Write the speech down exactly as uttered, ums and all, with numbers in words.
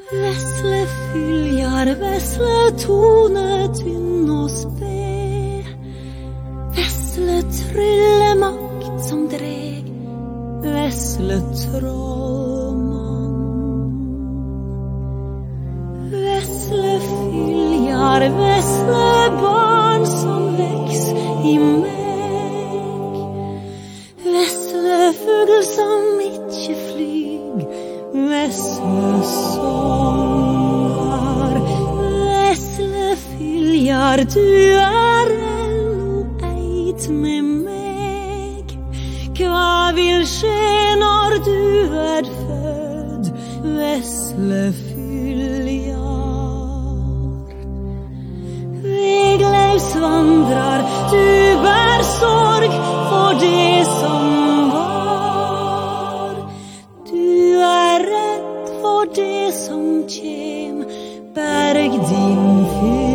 Vesle fyljar, vesle tone, tynn og sped. Vesle tryllemakt som dreg, vesle trollmann. Vesle fyljar, vesle barn som veks i meg. Vesle fugl som ikkje flyg, vesle sångar. Vesle fyljar, du er enno eit med meg. Hva vil skje når du er fødd, vesle fyljar? Vegleis vandrar, du bær sorg for det som var. Du er redd for det som kjem, berg din fyr.